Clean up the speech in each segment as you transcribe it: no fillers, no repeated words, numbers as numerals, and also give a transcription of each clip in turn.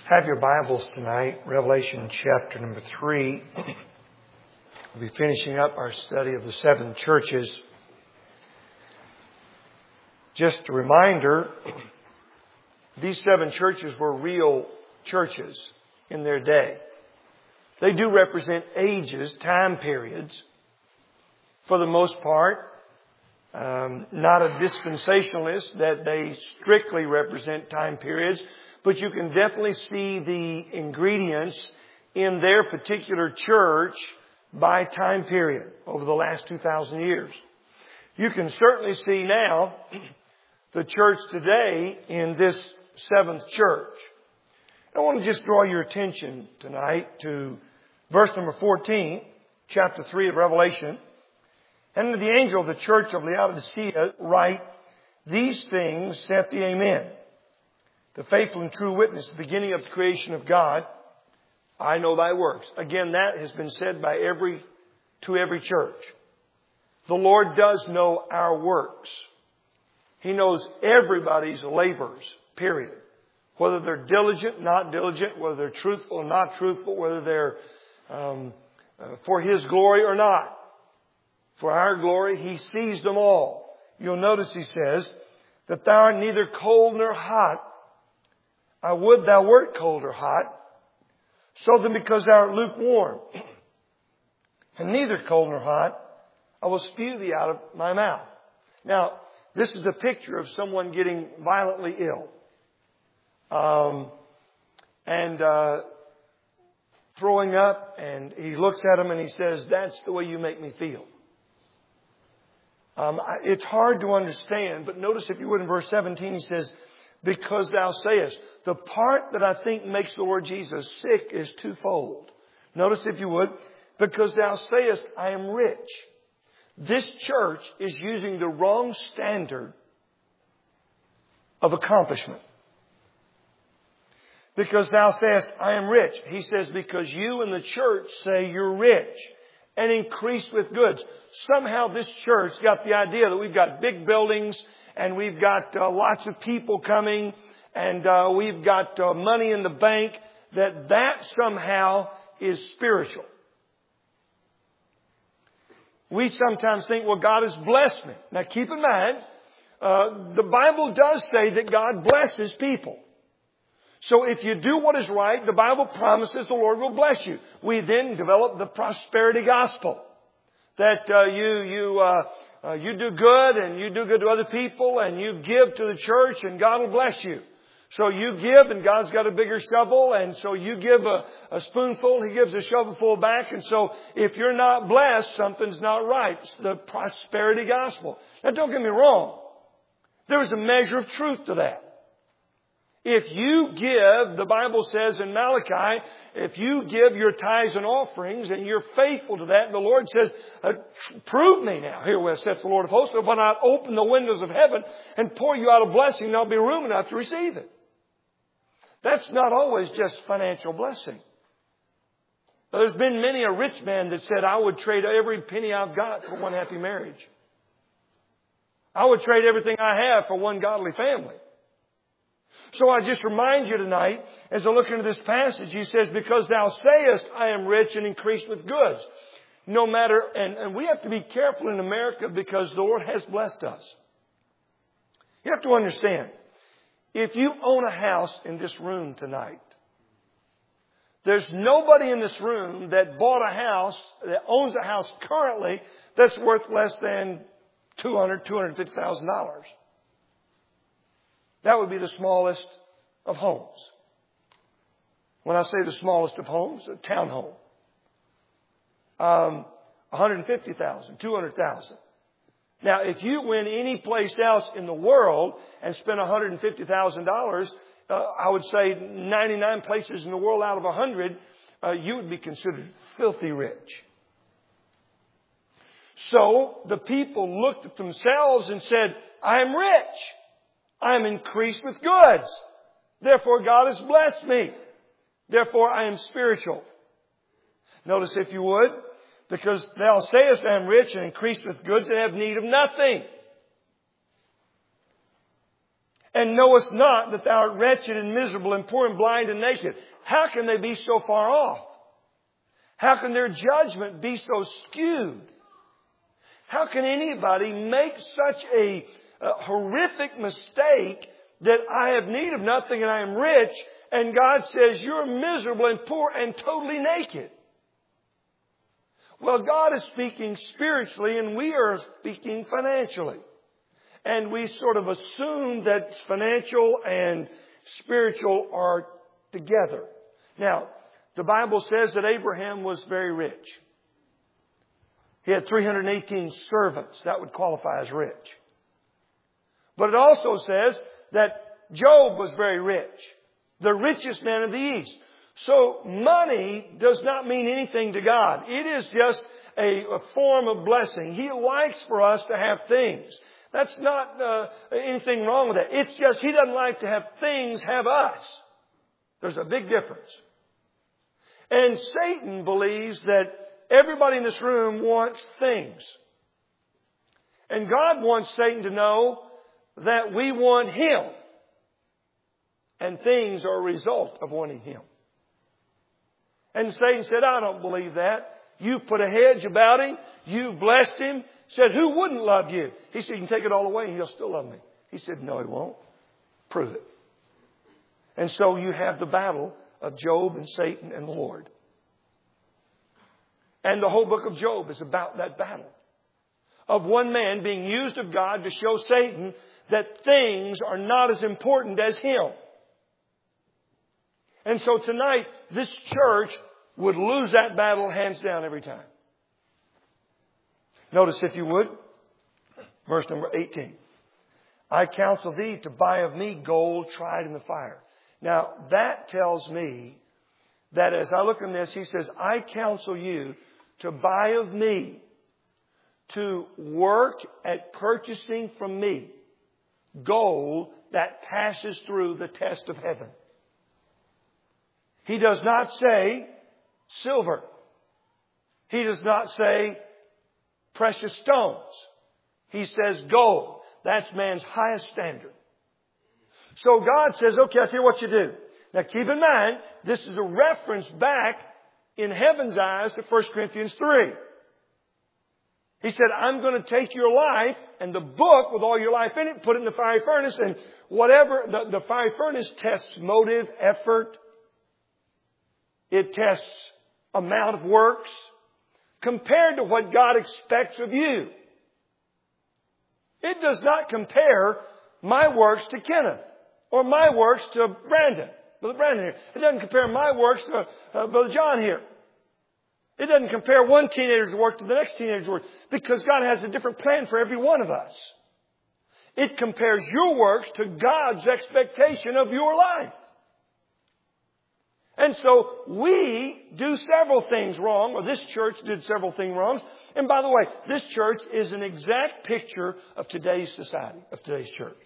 Have your Bibles tonight, Revelation chapter number 3. We'll be finishing up our study of the seven churches. Just a reminder, these seven churches were real churches in their day. They do represent ages, time periods, for the most part. Not a dispensationalist that they strictly represent time periods, but you can definitely see the ingredients in their particular church by time period over the last 2,000 years. You can certainly see now the church today in this seventh church. I want to just draw your attention tonight to verse number 14, chapter 3 of Revelation. And to the angel of the church of Laodicea write, "These things saith the Amen, the faithful and true witness, the beginning of the creation of God. I know thy works." Again, that has been said by every church. The Lord does know our works. He knows everybody's labors, period. Whether they're diligent, not diligent, whether they're truthful or not truthful, whether they're for His glory or not. For our glory, He sees them all. You'll notice He says that thou art neither cold nor hot. I would thou wert cold or hot. So then because thou art lukewarm, and neither cold nor hot, I will spew thee out of my mouth. Now, this is a picture of someone getting violently ill. Throwing up, and he looks at him and he says, "That's the way you make me feel." It's hard to understand, but notice if you would in verse 17, he says, "Because thou sayest." The part that I think makes the Lord Jesus sick is twofold. Notice if you would, "Because thou sayest, I am rich." This church is using the wrong standard of accomplishment. "Because thou sayest, I am rich." He says, because you in the church say you're rich and increased with goods. Somehow this church got the idea that we've got big buildings and we've got lots of people coming and we've got money in the bank, that somehow is spiritual. We sometimes think, well, God has blessed me. Now keep in mind, the Bible does say that God blesses people. So if you do what is right, the Bible promises the Lord will bless you. We then develop the prosperity gospel. That you do good and you do good to other people and you give to the church and God will bless you. So you give and God's got a bigger shovel, and so you give a spoonful, He gives a shovelful back. And so if you're not blessed, something's not right. It's the prosperity gospel. Now don't get me wrong. There is a measure of truth to that. If you give, the Bible says in Malachi, if you give your tithes and offerings and you're faithful to that, the Lord says, "Prove me now, herewith saith the Lord of hosts, if I not open the windows of heaven and pour you out a blessing, there'll be room enough to receive it." That's not always just financial blessing. There's been many a rich man that said, "I would trade every penny I've got for one happy marriage. I would trade everything I have for one godly family." So I just remind you tonight, as I look into this passage, he says, "Because thou sayest, I am rich and increased with goods." No matter, and we have to be careful in America because the Lord has blessed us. You have to understand, if you own a house in this room tonight, there's nobody in this room that bought a house, that owns a house currently, that's worth less than $250,000. That would be the smallest of homes. When I say the smallest of homes, a townhome. 150,000, 200,000. Now, if you went any place else in the world and spent $150,000, I would say 99 places in the world out of 100, you would be considered filthy rich. So the people looked at themselves and said, "I am rich. I am increased with goods. Therefore God has blessed me. Therefore I am spiritual." Notice if you would, "Because thou sayest, I am rich and increased with goods and have need of nothing." And knowest not that thou art wretched and miserable and poor and blind and naked. How can they be so far off? How can their judgment be so skewed? How can anybody make such a horrific mistake that I have need of nothing and I am rich, and God says you're miserable and poor and totally naked? Well, God is speaking spiritually and we are speaking financially. And we sort of assume that financial and spiritual are together. Now, the Bible says that Abraham was very rich. He had 318 servants. That would qualify as rich. But it also says that Job was very rich. The richest man of the East. So money does not mean anything to God. It is just a form of blessing. He likes for us to have things. That's not anything wrong with that. It's just He doesn't like to have things have us. There's a big difference. And Satan believes that everybody in this room wants things. And God wants Satan to know that we want Him. And things are a result of wanting Him. And Satan said, I don't believe that. You've put a hedge about him. You've blessed him. Said, who wouldn't love you? He said, you can take it all away and he'll still love me. He said, no, he won't. Prove it. And so you have the battle of Job and Satan and the Lord. And the whole book of Job is about that battle. Of one man being used of God to show Satan that things are not as important as him. And so tonight, this church would lose that battle hands down every time. Notice, if you would, verse number 18. I counsel thee to buy of me gold tried in the fire. Now, that tells me that as I look in this, he says, I counsel you to buy of me, to work at purchasing from me gold that passes through the test of heaven. He does not say silver. He does not say precious stones. He says gold. That's man's highest standard. So God says, okay, I'll tell you what you do. Now keep in mind, this is a reference back in heaven's eyes to 1 Corinthians 3. He said, I'm going to take your life and the book with all your life in it, put it in the fiery furnace, and whatever, the fiery furnace tests motive, effort. It tests amount of works compared to what God expects of you. It does not compare my works to Kenneth or my works to Brandon, Brother Brandon here. It doesn't compare my works to Brother John here. It doesn't compare one teenager's work to the next teenager's work, because God has a different plan for every one of us. It compares your works to God's expectation of your life. And so we do several things wrong, or this church did several things wrong. And by the way, this church is an exact picture of today's society, of today's church.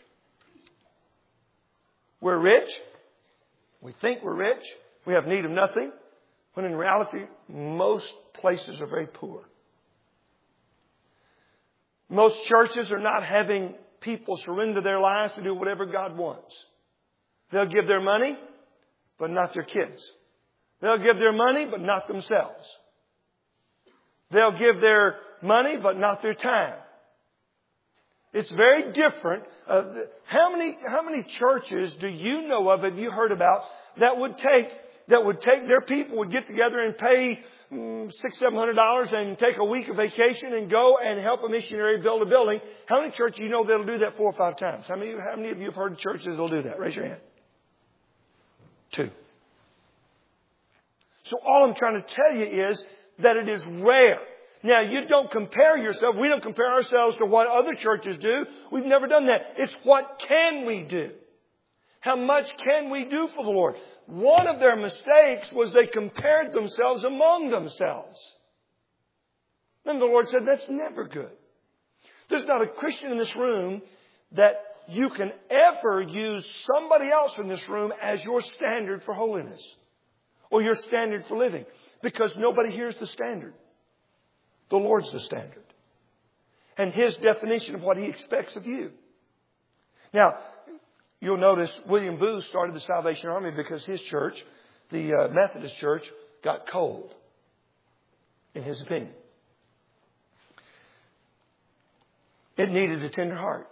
We're rich. We think we're rich. We have need of nothing. When in reality, most places are very poor. Most churches are not having people surrender their lives to do whatever God wants. They'll give their money, but not their kids. They'll give their money, but not themselves. They'll give their money, but not their time. It's very different. How many churches do you know of, have you heard about, that would take their people, would get together and pay $600-700 and take a week of vacation and go and help a missionary build a building? How many churches do you know that'll do that 4 or 5 times? How many of you have heard of churches that'll do that? Raise your hand. 2. So all I'm trying to tell you is that it is rare. Now, you don't compare yourself. We don't compare ourselves to what other churches do. We've never done that. It's what can we do? How much can we do for the Lord? One of their mistakes was they compared themselves among themselves. And the Lord said, that's never good. There's not a Christian in this room that you can ever use somebody else in this room as your standard for holiness or your standard for living, because nobody here's the standard. The Lord's the standard. And His definition of what He expects of you. Now, You'll notice William Booth started the Salvation Army because his church, the Methodist Church, got cold, in his opinion. It needed a tender heart.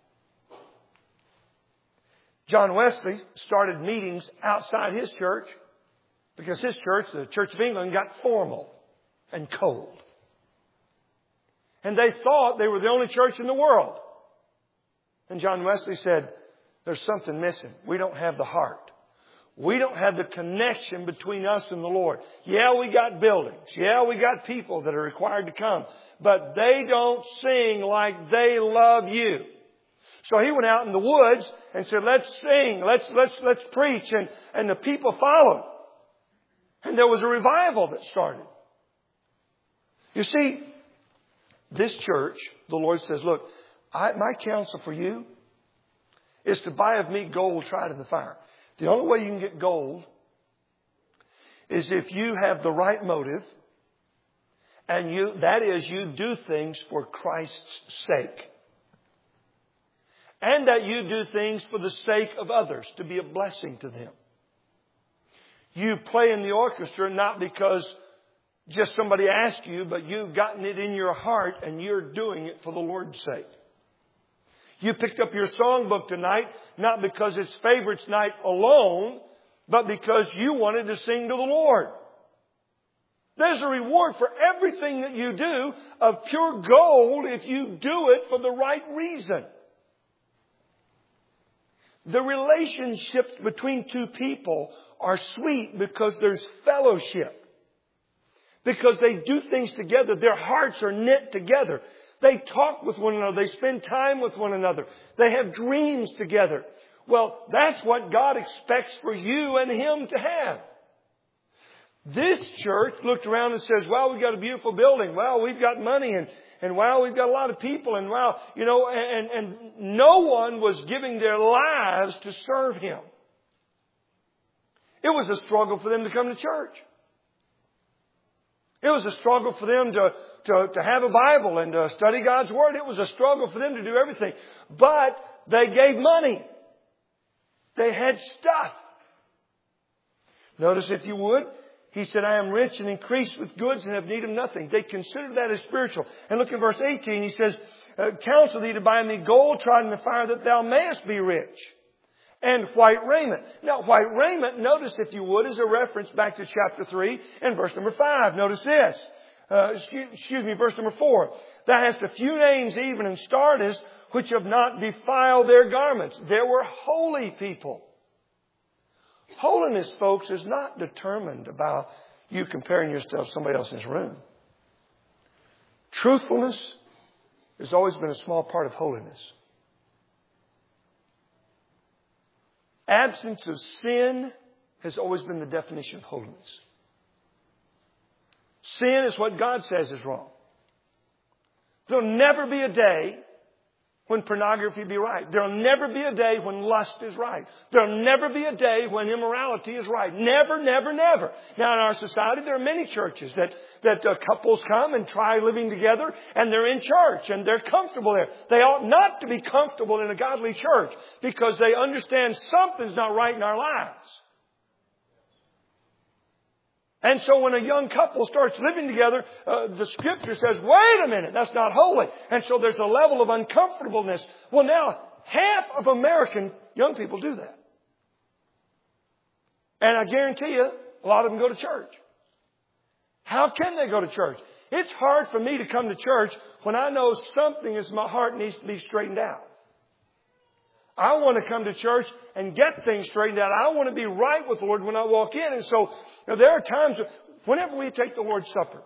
John Wesley started meetings outside his church because his church, the Church of England, got formal and cold. And they thought they were the only church in the world. And John Wesley said, there's something missing. We don't have the heart. We don't have the connection between us and the Lord. Yeah, we got buildings. Yeah, we got people that are required to come. But they don't sing like they love you. So he went out in the woods and said, let's sing, let's preach. And the people followed. And there was a revival that started. You see, this church, the Lord says, look, my counsel for you is to buy of me gold tried in the fire. The only way you can get gold is if you have the right motive, and you do things for Christ's sake. And that you do things for the sake of others, to be a blessing to them. You play in the orchestra not because just somebody asked you, but you've gotten it in your heart and you're doing it for the Lord's sake. You picked up your songbook tonight, not because it's favorites night alone, but because you wanted to sing to the Lord. There's a reward for everything that you do of pure gold if you do it for the right reason. The relationships between two people are sweet because there's fellowship. Because they do things together. Their hearts are knit together. They talk with one another. They spend time with one another. They have dreams together. Well, that's what God expects for you and Him to have. This church looked around and says, well, we've got a beautiful building. Well, we've got money and wow, we've got a lot of people. And wow, and no one was giving their lives to serve Him. It was a struggle for them to come to church. It was a struggle for them to have a Bible and to study God's Word. It was a struggle for them to do everything. But they gave money. They had stuff. Notice, if you would, He said, I am rich and increased with goods and have need of nothing. They considered that as spiritual. And look at verse 18. He says, counsel thee to buy me gold tried in the fire that thou mayest be rich. And white raiment. Now, white raiment, notice, if you would, is a reference back to chapter 3 and verse number 5. Notice this. Verse number 4. Thou hast a few names even in Sardis which have not defiled their garments. There were holy people. Holiness, folks, is not determined about you comparing yourself to somebody else in this room. Truthfulness has always been a small part of holiness. Absence of sin has always been the definition of holiness. Sin is what God says is wrong. There'll never be a day when pornography be right. There'll never be a day when lust is right. There'll never be a day when immorality is right. Never, never, never. Now, in our society, there are many churches that couples come and try living together, and they're in church, and they're comfortable there. They ought not to be comfortable in a godly church because they understand something's not right in our lives. And so when a young couple starts living together, the Scripture says, wait a minute, that's not holy. And so there's a level of uncomfortableness. Well, now, half of American young people do that. And I guarantee you, a lot of them go to church. How can they go to church? It's hard for me to come to church when I know something in my heart needs to be straightened out. I want to come to church and get things straightened out. I want to be right with the Lord when I walk in. And so there are times whenever we take the Lord's Supper,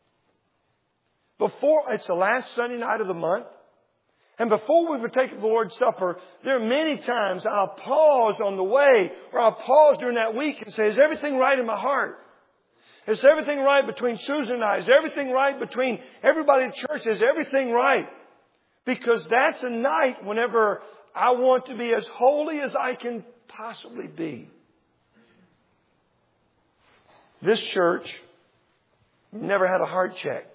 it's the last Sunday night of the month, and before we would take the Lord's Supper, there are many times I'll pause on the way, or I'll pause during that week and say, is everything right in my heart? Is everything right between Susan and I? Is everything right between everybody at church? Is everything right? Because that's a night whenever I want to be as holy as I can possibly be. This church never had a heart check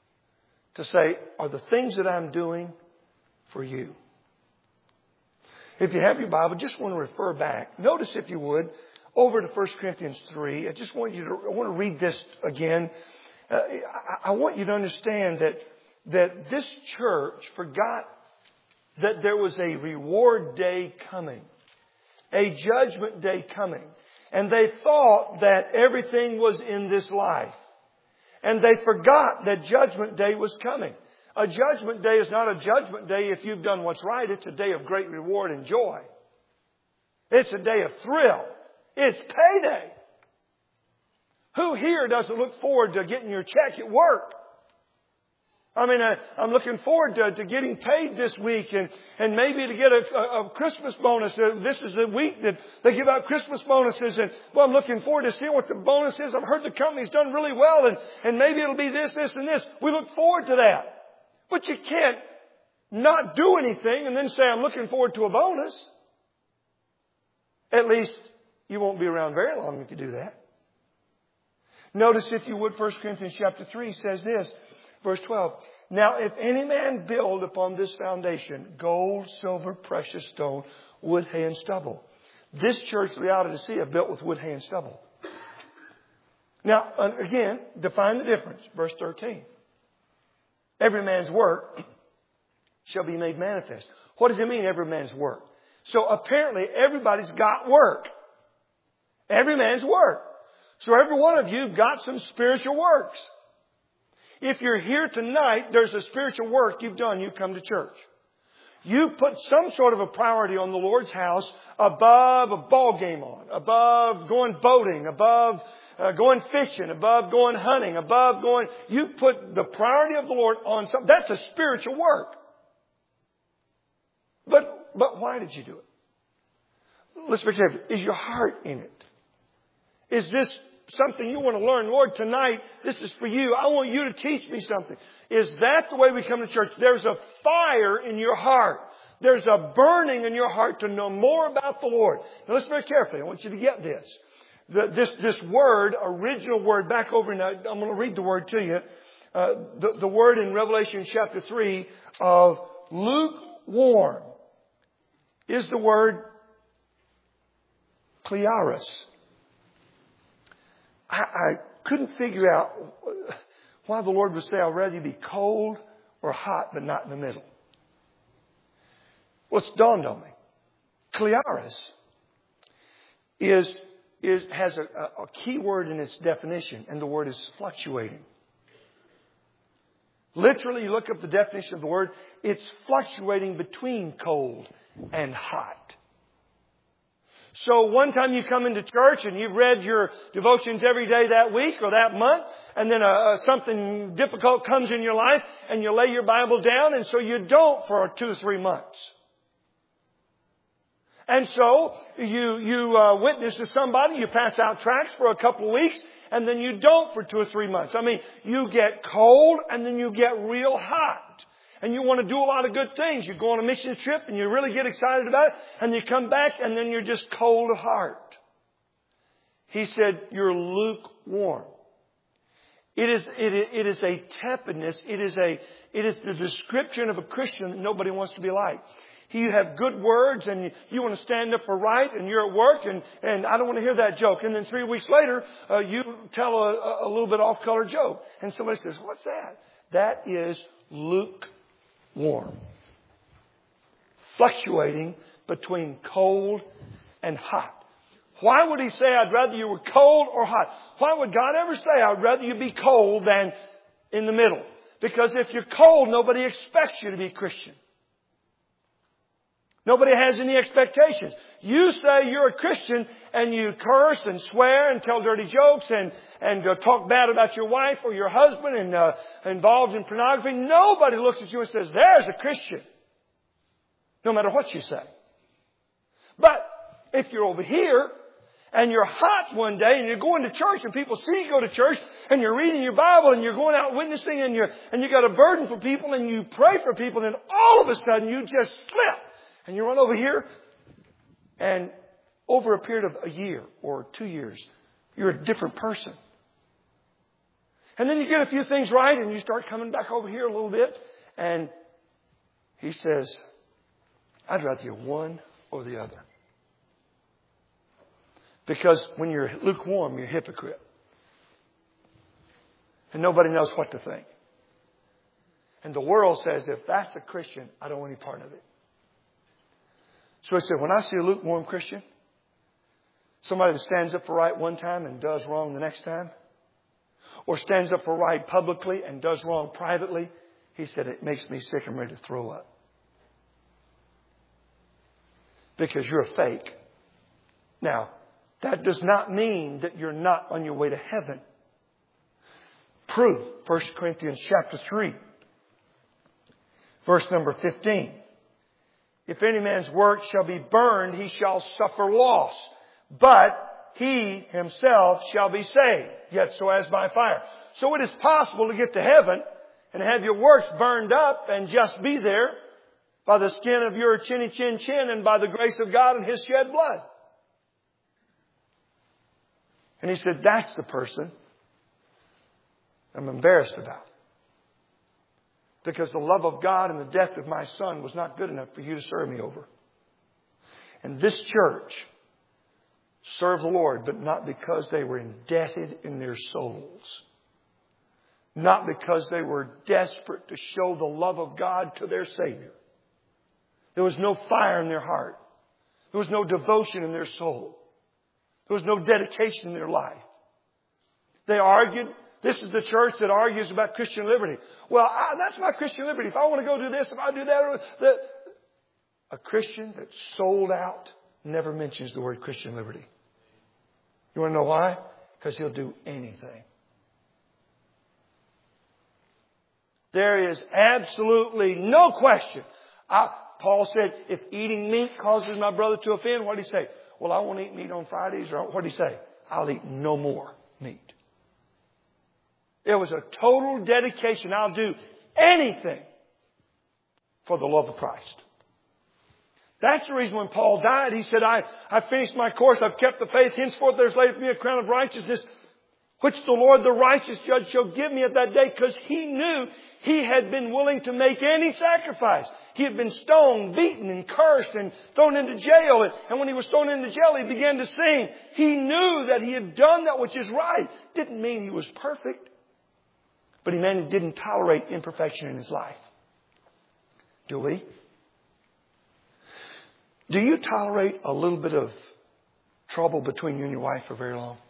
to say, are the things that I'm doing for you? If you have your Bible, just want to refer back. Notice, if you would, over to 1 Corinthians 3. I want to read this again. I want you to understand that this church forgot that there was a reward day coming, a judgment day coming. And they thought that everything was in this life. And they forgot that judgment day was coming. A judgment day is not a judgment day if you've done what's right. It's a day of great reward and joy. It's a day of thrill. It's payday. Who here doesn't look forward to getting your check at work? I mean, I'm looking forward to getting paid this week and maybe to get a Christmas bonus. This is the week that they give out Christmas bonuses. And well, I'm looking forward to seeing what the bonus is. I've heard the company's done really well and maybe it'll be this, this, and this. We look forward to that. But you can't not do anything and then say, I'm looking forward to a bonus. At least you won't be around very long if you do that. Notice, if you would, 1 Corinthians chapter 3 says this, verse 12. Now, if any man build upon this foundation, gold, silver, precious stone, wood, hay, and stubble. This church, the Laodicea, built with wood, hay, and stubble. Now, again, define the difference. Verse 13. Every man's work shall be made manifest. What does it mean, every man's work? So apparently everybody's got work. Every man's work. So every one of you got some spiritual works. If you're here tonight, there's a spiritual work you've done. You come to church. You put some sort of a priority on the Lord's house above a ball game on, above going boating, above going fishing, above going hunting, above going... You put the priority of the Lord on something. That's a spiritual work. But why did you do it? Let's be careful. Is your heart in it? Is this something you want to learn? Lord, tonight, this is for you. I want you to teach me something. Is that the way we come to church? There's a fire in your heart. There's a burning in your heart to know more about the Lord. Now listen very carefully. I want you to get this. This word, original word, back over now, I'm going to read the word to you. The word in Revelation chapter 3 of lukewarm is the word klearos. I couldn't figure out why the Lord would say, I'd rather you be cold or hot, but not in the middle. Well, it's dawned on me. Klearos has a key word in its definition, and the word is fluctuating. Literally, you look up the definition of the word, it's fluctuating between cold and hot. So one time you come into church and you've read your devotions every day that week or that month, and then something difficult comes in your life and you lay your Bible down, and so you don't for 2 or 3 months. And so you witness to somebody, you pass out tracts for a couple of weeks, and then you don't for 2 or 3 months. I mean, you get cold and then you get real hot. And you want to do a lot of good things. You go on a mission trip and you really get excited about it. And you come back and then you're just cold of heart. He said, you're lukewarm. It is a tepidness. It is the description of a Christian that nobody wants to be like. You have good words and you want to stand up for right and you're at work and I don't want to hear that joke. And then 3 weeks later, you tell a little bit off-color joke. And somebody says, what's that? That is lukewarm. Fluctuating between cold and hot. Why would he say, I'd rather you were cold or hot? Why would God ever say, I'd rather you be cold than in the middle? Because if you're cold, nobody expects you to be a Christian. Nobody has any expectations. You say you're a Christian and you curse and swear and tell dirty jokes and talk bad about your wife or your husband and involved in pornography. Nobody looks at you and says, there's a Christian. No matter what you say. But if you're over here and you're hot one day and you're going to church and people see you go to church and you're reading your Bible and you're going out witnessing and you got a burden for people and you pray for people and all of a sudden you just slip. And you run over here, and over a period of a year or 2 years, you're a different person. And then you get a few things right, and you start coming back over here a little bit. And he says, I'd rather you're one or the other. Because when you're lukewarm, you're a hypocrite. And nobody knows what to think. And the world says, if that's a Christian, I don't want any part of it. So he said, when I see a lukewarm Christian, somebody that stands up for right one time and does wrong the next time, or stands up for right publicly and does wrong privately, he said, it makes me sick and ready to throw up. Because you're a fake. Now, that does not mean that you're not on your way to heaven. Proof, 1 Corinthians chapter 3, verse number 15. If any man's work shall be burned, he shall suffer loss. But he himself shall be saved, yet so as by fire. So it is possible to get to heaven and have your works burned up and just be there by the skin of your chinny chin chin and by the grace of God and His shed blood. And he said, that's the person I'm embarrassed about. Because the love of God and the death of my Son was not good enough for you to serve me over. And this church served the Lord, but not because they were indebted in their souls. Not because they were desperate to show the love of God to their Savior. There was no fire in their heart. There was no devotion in their soul. There was no dedication in their life. They argued. This is the church that argues about Christian liberty. Well, that's my Christian liberty. If I want to go do this, if I do that. A Christian that's sold out never mentions the word Christian liberty. You want to know why? Because he'll do anything. There is absolutely no question. Paul said, if eating meat causes my brother to offend, what did he say? Well, I won't eat meat on Fridays. Or what did he say? I'll eat no more meat. It was a total dedication. I'll do anything for the love of Christ. That's the reason when Paul died, he said, I finished my course. I've kept the faith. Henceforth there's laid for me a crown of righteousness, which the Lord, the righteous judge, shall give me at that day. Because he knew he had been willing to make any sacrifice. He had been stoned, beaten, and cursed, and thrown into jail. And when he was thrown into jail, he began to sing. He knew that he had done that which is right. Didn't mean he was perfect. But he meant he didn't tolerate imperfection in his life. Do we? Do you tolerate a little bit of trouble between you and your wife for very long?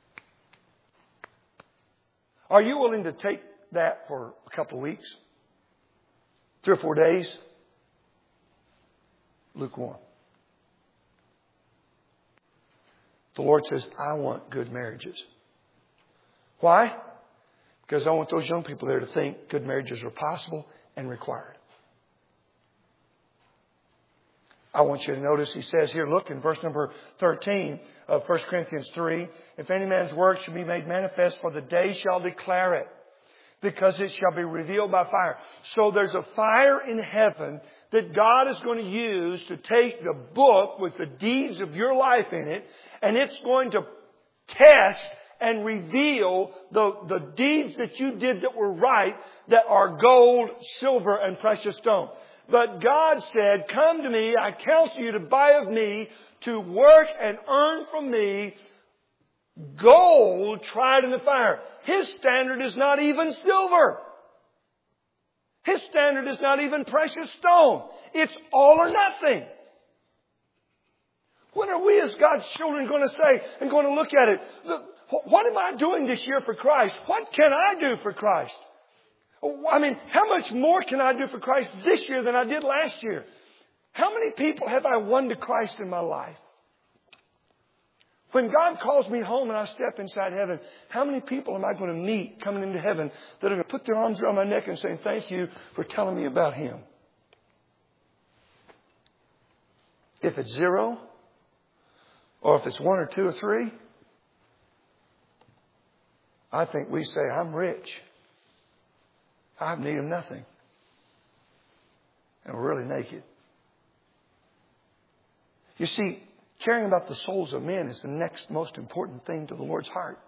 Are you willing to take that for a couple of weeks? 3 or 4 days? Lukewarm. The Lord says, I want good marriages. Why? Because I want those young people there to think good marriages are possible and required. I want you to notice he says here, look in verse number 13 of 1 Corinthians 3. If any man's work shall be made manifest, for the day shall declare it, because it shall be revealed by fire. So there's a fire in heaven that God is going to use to take the book with the deeds of your life in it, and it's going to test and reveal the deeds that you did that were right, that are gold, silver, and precious stone. But God said, come to me, I counsel you to buy of me, to work and earn from me gold tried in the fire. His standard is not even silver. His standard is not even precious stone. It's all or nothing. When are we as God's children going to say and going to look at it? Look, what am I doing this year for Christ? What can I do for Christ? I mean, how much more can I do for Christ this year than I did last year? How many people have I won to Christ in my life? When God calls me home and I step inside heaven, how many people am I going to meet coming into heaven that are going to put their arms around my neck and say, thank you for telling me about Him? If it's 0, or if it's 1 or 2 or 3, I think we say, I'm rich. I need Him nothing. And we're really naked. You see, caring about the souls of men is the next most important thing to the Lord's heart.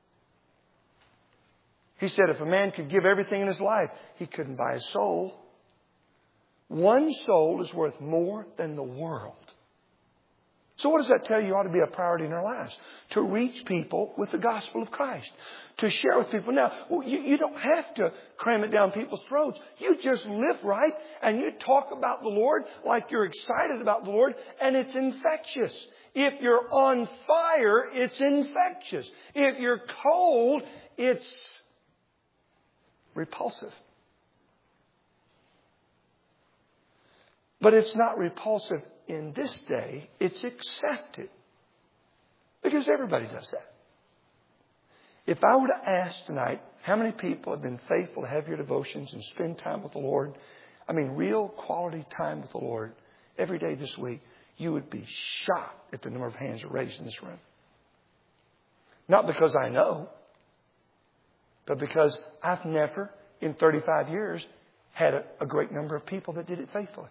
He said if a man could give everything in his life, he couldn't buy a soul. One soul is worth more than the world. So what does that tell you ought to be a priority in our lives? To reach people with the gospel of Christ. To share with people. Now, you don't have to cram it down people's throats. You just live right and you talk about the Lord like you're excited about the Lord, and it's infectious. If you're on fire, it's infectious. If you're cold, it's repulsive. But it's not repulsive in this day. It's accepted. Because everybody does that. If I were to ask tonight, how many people have been faithful to have your devotions and spend time with the Lord? I mean, real quality time with the Lord every day this week. You would be shocked at the number of hands raised in this room. Not because I know, but because I've never, in 35 years, had a great number of people that did it faithfully.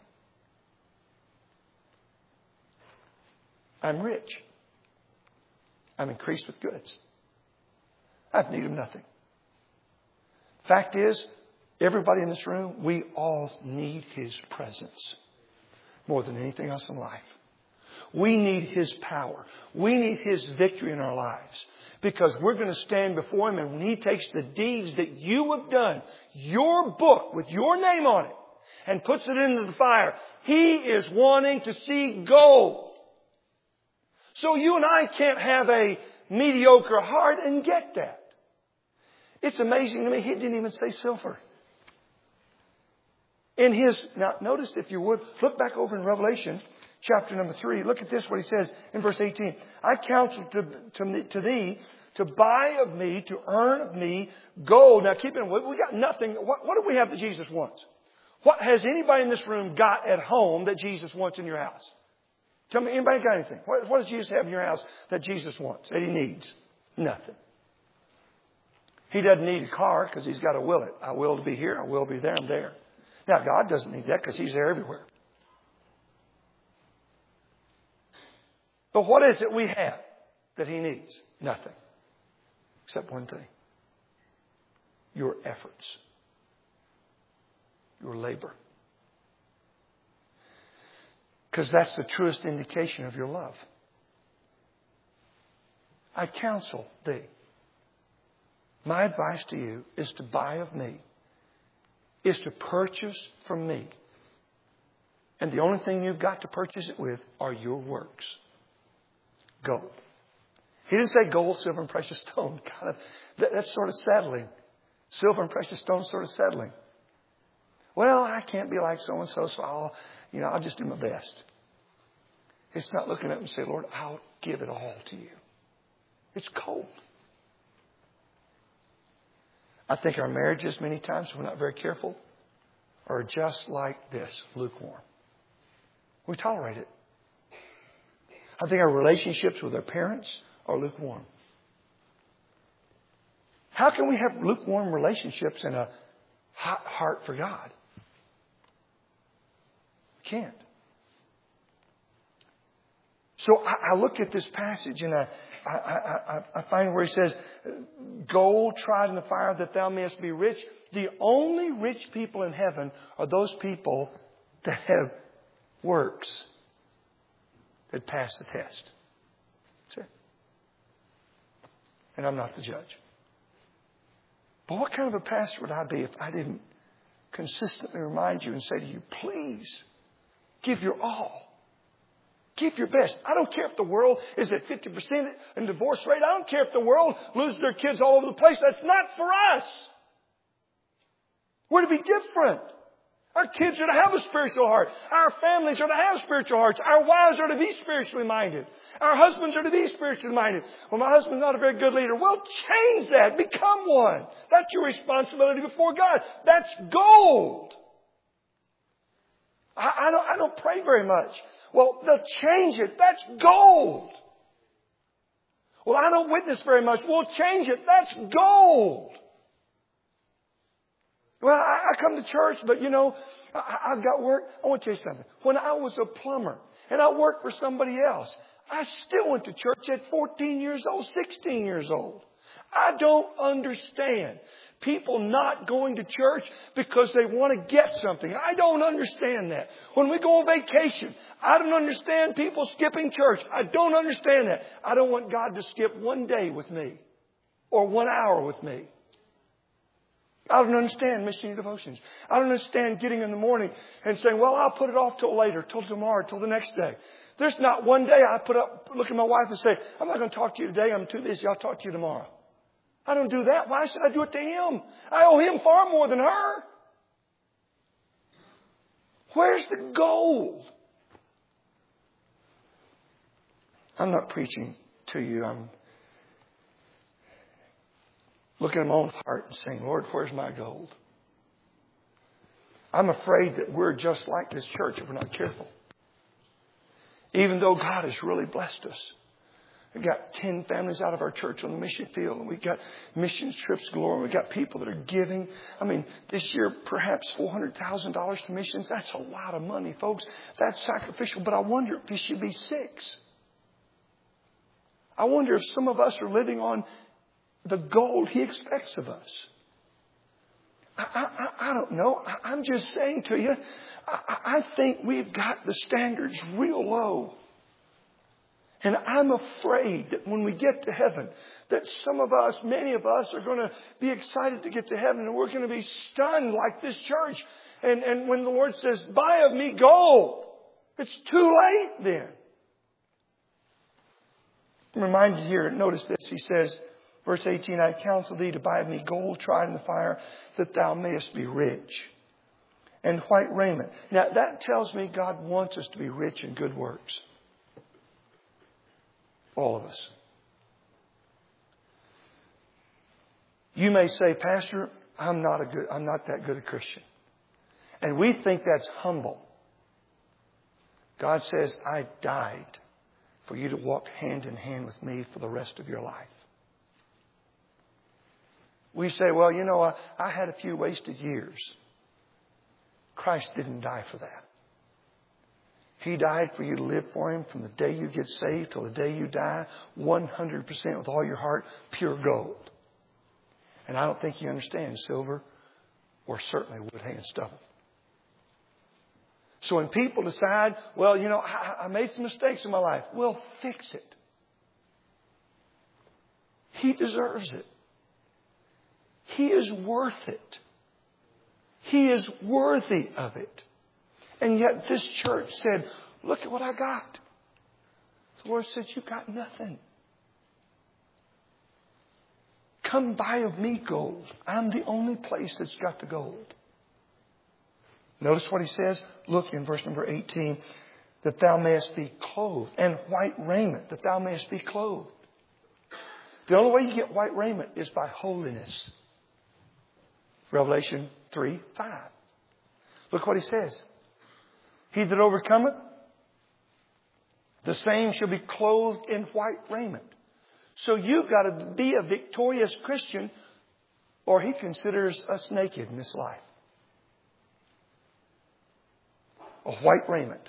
I'm rich. I'm increased with goods. I've need of nothing. Fact is, everybody in this room, we all need His presence more than anything else in life. We need His power. We need His victory in our lives. Because we're going to stand before Him, and when He takes the deeds that you have done, your book with your name on it, and puts it into the fire, He is wanting to see gold. So you and I can't have a mediocre heart and get that. It's amazing to me, He didn't even say silver. Now notice, if you would, look back over in Revelation chapter number 3. Look at this, what He says in verse 18. I counsel to thee to buy of me, to earn of me gold. Now keep in mind, we got nothing. What do we have that Jesus wants? What has anybody in this room got at home that Jesus wants in your house? Tell me, anybody got anything? What does Jesus have in your house that Jesus wants, that He needs? Nothing. He doesn't need a car because He's got to will it. I will to be here. I will be there. I'm there. Now, God doesn't need that because He's there everywhere. But what is it we have that He needs? Nothing. Except one thing. Your efforts. Your labor. Because that's the truest indication of your love. I counsel thee. My advice to you is to buy of me. Is to purchase from me. And the only thing you've got to purchase it with are your works. Gold. He didn't say gold, silver, and precious stone. God, that's sort of settling. Silver and precious stone is sort of settling. Well, I can't be like so-and-so, so I'll just do my best. It's not looking up and say, Lord, I'll give it all to you. It's cold. I think our marriages, many times, if we're not very careful, are just like this, lukewarm. We tolerate it. I think our relationships with our parents are lukewarm. How can we have lukewarm relationships and a hot heart for God? We can't. So I look at this passage and I find where He says, gold tried in the fire that thou mayest be rich. The only rich people in heaven are those people that have works that pass the test. That's it. And I'm not the judge. But what kind of a pastor would I be if I didn't consistently remind you and say to you, please give your all. Give your best. I don't care if the world is at 50% in divorce rate. I don't care if the world loses their kids all over the place. That's not for us. We're to be different. Our kids are to have a spiritual heart. Our families are to have spiritual hearts. Our wives are to be spiritually minded. Our husbands are to be spiritually minded. Well, my husband's not a very good leader. Well, change that. Become one. That's your responsibility before God. That's gold. I don't pray very much. Well, they'll change it. That's gold. Well, I don't witness very much. We'll change it. That's gold. Well, I come to church, but I've got work. I want to tell you something. When I was a plumber and I worked for somebody else, I still went to church at 14 years old, 16 years old. I don't understand people not going to church because they want to get something. I don't understand that. When we go on vacation, I don't understand people skipping church. I don't understand that. I don't want God to skip one day with me or 1 hour with me. I don't understand missionary devotions. I don't understand getting in the morning and saying, well, I'll put it off till later, till tomorrow, till the next day. There's not one day I look at my wife and say, I'm not going to talk to you today. I'm too busy. I'll talk to you tomorrow. I don't do that. Why should I do it to him? I owe him far more than her. Where's the gold? I'm not preaching to you. I'm looking at my own heart and saying, Lord, where's my gold? I'm afraid that we're just like this church if we're not careful. Even though God has really blessed us. We've got 10 families out of our church on the mission field. And we've got missions trips galore. We've got people that are giving. I mean, this year, perhaps $400,000 to missions. That's a lot of money, folks. That's sacrificial. But I wonder if it should be 6. I wonder if some of us are living on the gold He expects of us. I don't know. I'm just saying to you, I think we've got the standards real low. And I'm afraid that when we get to heaven, that some of us, many of us, are going to be excited to get to heaven, and we're going to be stunned like this church. And when the Lord says, buy of me gold, it's too late then. I'm reminded here, notice this, He says, verse 18, I counsel thee to buy of me gold tried in the fire, that thou mayest be rich. And white raiment. Now that tells me God wants us to be rich in good works. All of us. You may say, Pastor, I'm not that good a Christian. And we think that's humble. God says, I died for you to walk hand in hand with me for the rest of your life. We say, well, you know, I had a few wasted years. Christ didn't die for that. He died for you to live for Him from the day you get saved till the day you die, 100% with all your heart, pure gold. And I don't think you understand silver or certainly wood, hay, and stubble. So when people decide, well, you know, I made some mistakes in my life, well, fix it. He deserves it. He is worth it. He is worthy of it. And yet this church said, look at what I got. The Lord said, you've got nothing. Come buy of me gold. I'm the only place that's got the gold. Notice what He says. Look in verse number 18. That thou mayest be clothed. And white raiment. That thou mayest be clothed. The only way you get white raiment is by holiness. Revelation 3:5. Look what He says. He that overcometh, the same shall be clothed in white raiment. So you've got to be a victorious Christian, or He considers us naked in this life. A white raiment.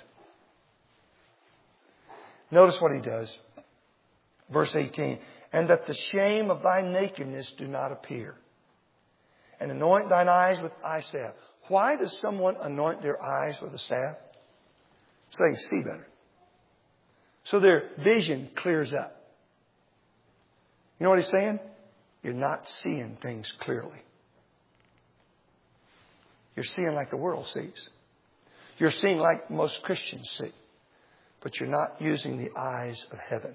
Notice what He does. Verse 18. And that the shame of thy nakedness do not appear. And anoint thine eyes with eye salve. Why does someone anoint their eyes with a salve? So they can see better. So their vision clears up. You know what He's saying? You're not seeing things clearly. You're seeing like the world sees. You're seeing like most Christians see. But you're not using the eyes of heaven.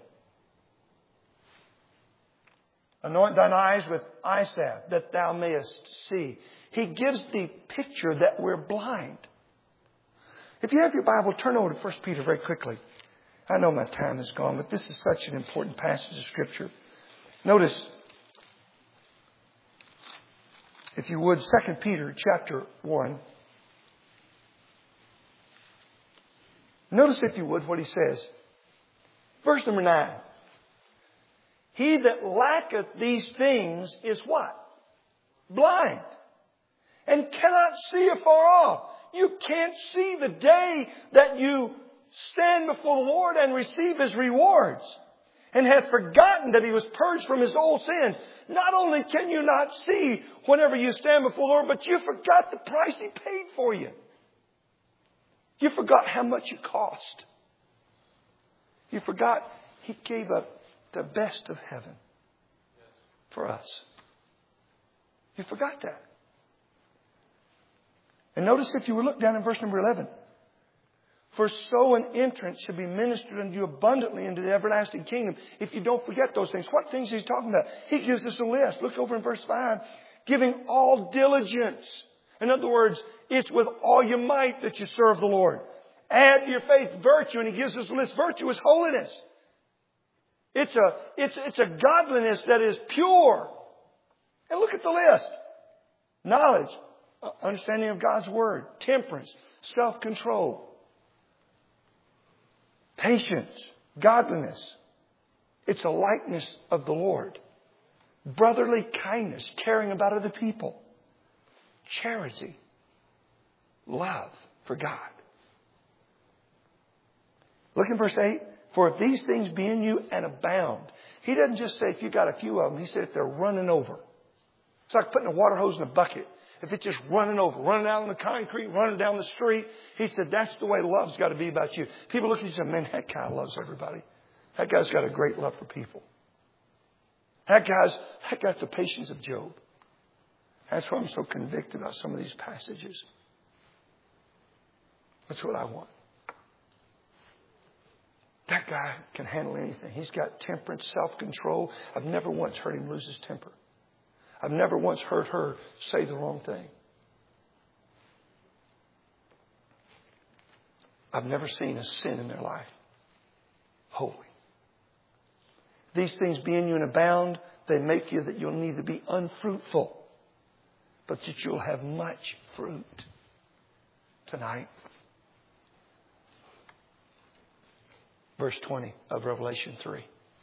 Anoint thine eyes with eye salve, that thou mayest see. He gives the picture that we're blind. If you have your Bible, turn over to 1 Peter very quickly. I know my time is gone, but this is such an important passage of Scripture. Notice, if you would, 2 Peter chapter 1. Notice, if you would, what he says. Verse number 9. He that lacketh these things is what? Blind. And cannot see afar off. You can't see the day that you stand before the Lord and receive His rewards. and hath forgotten that he was purged from his old sins. Not only can you not see whenever you stand before the Lord, but you forgot the price he paid for you. You forgot how much it cost. You forgot he gave up the best of heaven for us. You forgot that. And notice if you will look down in verse number 11. For so an entrance should be ministered unto you abundantly into the everlasting kingdom. If you don't forget those things. What things is he talking about? He gives us a list. Look over in verse 5. Giving all diligence. In other words, it's with all your might that you serve the Lord. Add to your faith virtue. And he gives us a list. Virtue is holiness. It's a godliness that is pure. And look at the list. Knowledge. Understanding of God's Word. Temperance. Self-control. Patience. Godliness. It's a likeness of the Lord. Brotherly kindness. Caring about other people. Charity. Love for God. Look in verse 8. For if these things be in you and abound. He doesn't just say if you got a few of them. He said if they're running over. It's like putting a water hose in a bucket. If it's just running over, running out on the concrete, running down the street. He said that's the way love's got to be about you. People look at you and say, man, that guy loves everybody. That guy's got a great love for people. That guy's got the patience of Job. That's why I'm so convicted about some of these passages. That's what I want. That guy can handle anything. He's got temperance, self-control. I've never once heard him lose his temper. I've never once heard her say the wrong thing. I've never seen a sin in their life. Holy. These things be in you and abound, they make you that you'll neither be unfruitful, but that you'll have much fruit. Tonight, verse 20 of Revelation 3.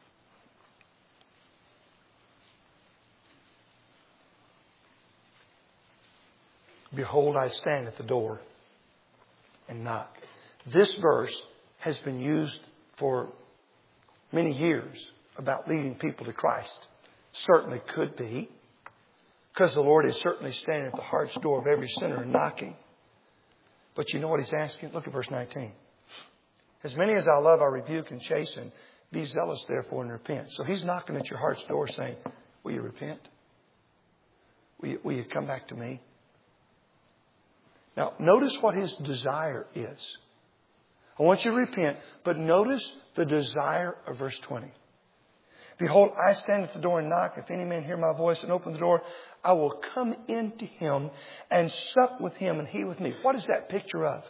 Behold, I stand at the door and knock. This verse has been used for many years about leading people to Christ. Certainly could be. Because the Lord is certainly standing at the heart's door of every sinner and knocking. But you know what He's asking? Look at verse 19. As many as I love, I rebuke and chasten. Be zealous, therefore, and repent. So He's knocking at your heart's door saying, will you repent? Will you come back to me? Now, notice what His desire is. I want you to repent, but notice the desire of verse 20. Behold, I stand at the door and knock. If any man hear my voice and open the door, I will come into him and sup with him and he with me. What is that picture of?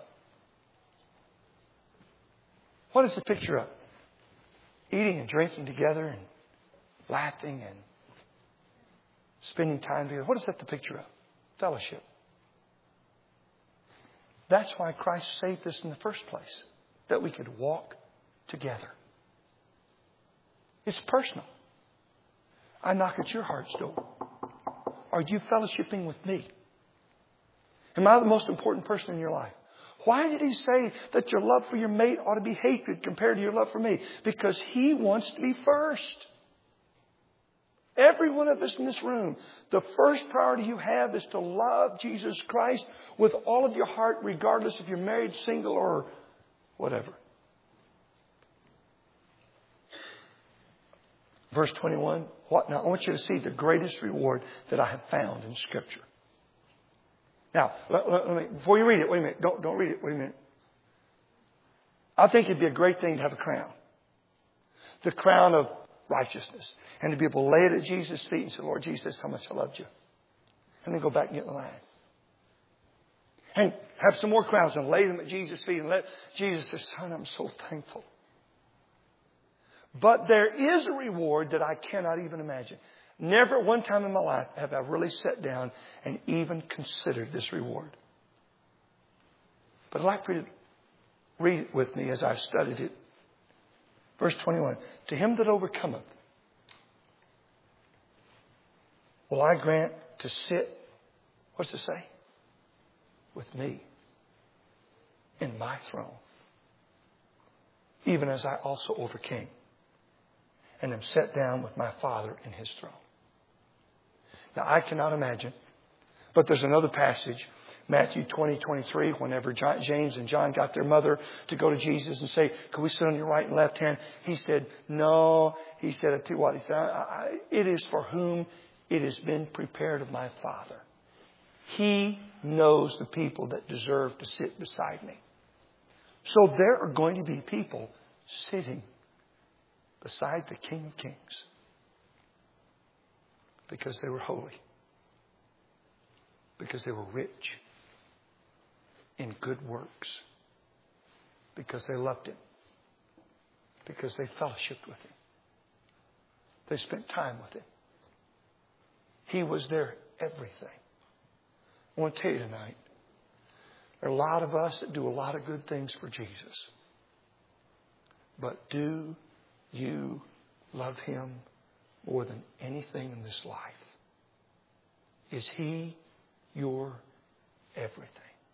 What is the picture of? Eating and drinking together and laughing and spending time together. What is that the picture of? Fellowship. That's why Christ saved us in the first place. That we could walk together. It's personal. I knock at your heart's door. Are you fellowshipping with me? Am I the most important person in your life? Why did He say that your love for your mate ought to be hatred compared to your love for me? Because He wants to be first. Every one of us in this room, the first priority you have is to love Jesus Christ with all of your heart, regardless if you're married, single, or whatever. Verse 21. Now, I want you to see the greatest reward that I have found in Scripture. Now, let me, before you read it, wait a minute. Don't read it. Wait a minute. I think it'd be a great thing to have a crown. The crown of righteousness. And to be able to lay it at Jesus' feet and say, Lord Jesus, how much I loved you. And then go back and get in the line. And have some more crowns and lay them at Jesus' feet and let Jesus say, Son, I'm so thankful. But there is a reward that I cannot even imagine. Never at one time in my life have I really sat down and even considered this reward. But I'd like for you to read it with me as I've studied it. Verse 21. To him that overcometh, will I grant to sit, what's it say? With me in my throne. Even as I also overcame and am set down with my Father in His throne. Now, I cannot imagine, but there's another passage, Matthew 20:23, whenever James and John got their mother to go to Jesus and say, "Can we sit on your right and left hand?" He said, "No." He said, "I tell you what," he said, "it is for whom it has been prepared of my Father. He knows the people that deserve to sit beside me." So there are going to be people sitting beside the King of Kings because they were holy, because they were rich in good works, because they loved Him, because they fellowshiped with Him, they spent time with Him. He was their everything. I want to tell you tonight, there are a lot of us that do a lot of good things for Jesus. But do you love Him more than anything in this life? Is He your everything?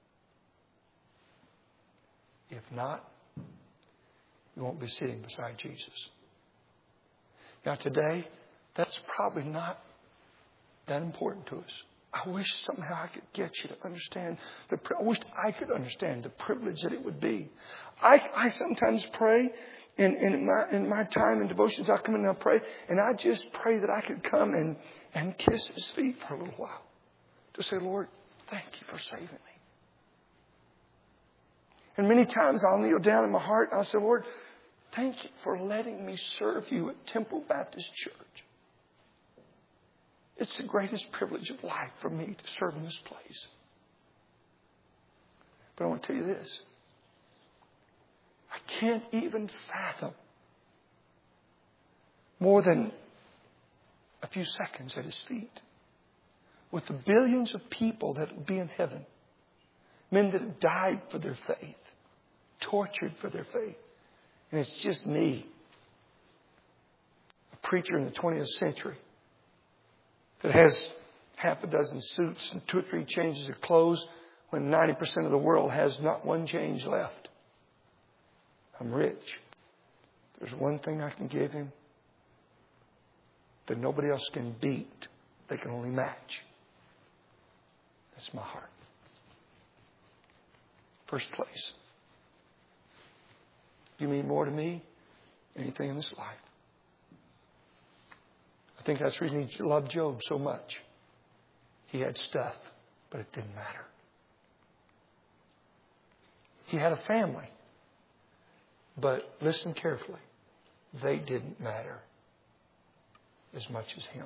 If not, you won't be sitting beside Jesus. Now today, that's probably not that important to us. I wish somehow I could get you to understand I wish I could understand the privilege that it would be. I sometimes pray in my time in devotions. I come in and I pray, and I just pray that I could come and kiss His feet for a little while. To say, "Lord, thank you for saving me." And many times I'll kneel down in my heart and I'll say, "Lord, thank you for letting me serve you at Temple Baptist Church. It's the greatest privilege of life for me to serve in this place." But I want to tell you this. I can't even fathom more than a few seconds at His feet with the billions of people that will be in heaven. Men that have died for their faith, tortured for their faith. And it's just me, a preacher in the 20th century, that has half a dozen suits and 2 or 3 changes of clothes when 90% of the world has not one change left. I'm rich. There's one thing I can give Him that nobody else can beat. They can only match. That's my heart. First place. You mean more to me than anything in this life. I think that's the reason He loved Job so much. He had stuff, but it didn't matter. He had a family, but listen carefully. They didn't matter as much as him.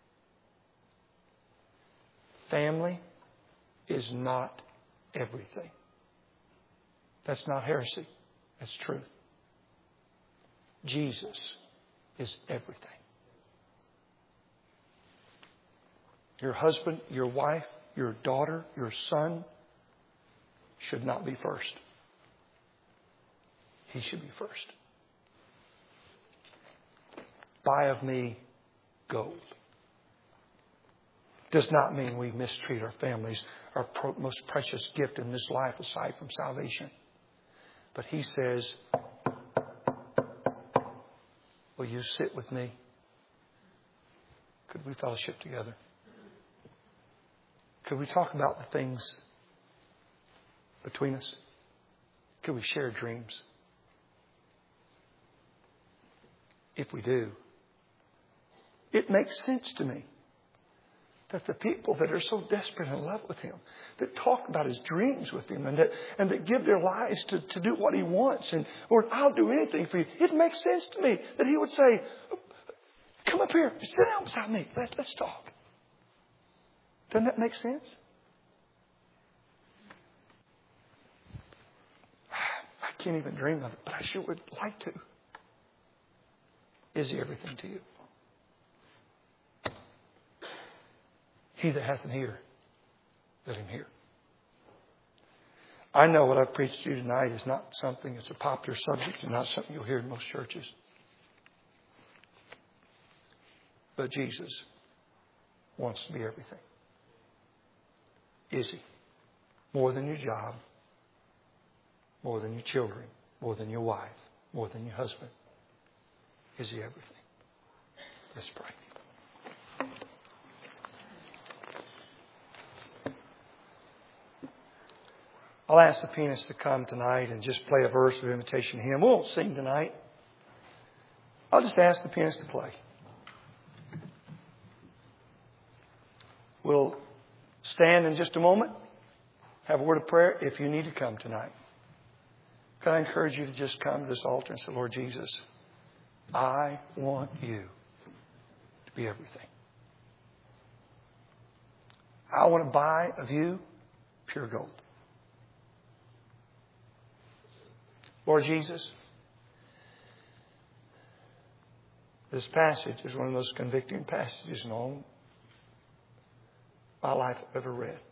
Family is not everything. That's not heresy. That's truth. Jesus is everything. Your husband, your wife, your daughter, your son should not be first. He should be first. Buy of me gold. Does not mean we mistreat our families, our most precious gift in this life aside from salvation. But He says, will you sit with me? Could we fellowship together? Could we talk about the things between us? Could we share dreams? If we do, it makes sense to me that the people that are so desperate in love with Him, that talk about His dreams with Him, and that give their lives to do what He wants, and Lord, I'll do anything for you. It makes sense to me that He would say, come up here, sit down beside me. Let's talk. Doesn't that make sense? I can't even dream of it, but I sure would like to. Is He everything to you? He that hath an ear, let him hear. I know what I've preached to you tonight is not something that's a popular subject and not something you'll hear in most churches. But Jesus wants to be everything. Is He? More than your job, more than your children, more than your wife, more than your husband. Is He everything? Let's pray. I'll ask the pianist to come tonight and just play a verse of invitation hymn. We won't sing tonight. I'll just ask the pianist to play. We'll stand in just a moment, have a word of prayer if you need to come tonight. Can I encourage you to just come to this altar and say, Lord Jesus, I want you to be everything. I want to buy of you pure gold. Lord Jesus, this passage is one of the most convicting passages in all my life I've ever read.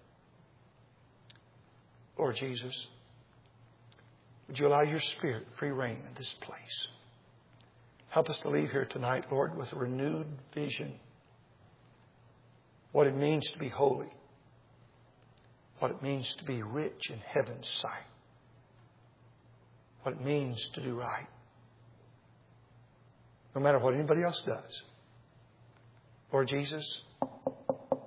Lord Jesus, would you allow your Spirit free reign in this place? Help us to leave here tonight, Lord, with a renewed vision. What it means to be holy. What it means to be rich in heaven's sight. What it means to do right. No matter what anybody else does. Lord Jesus,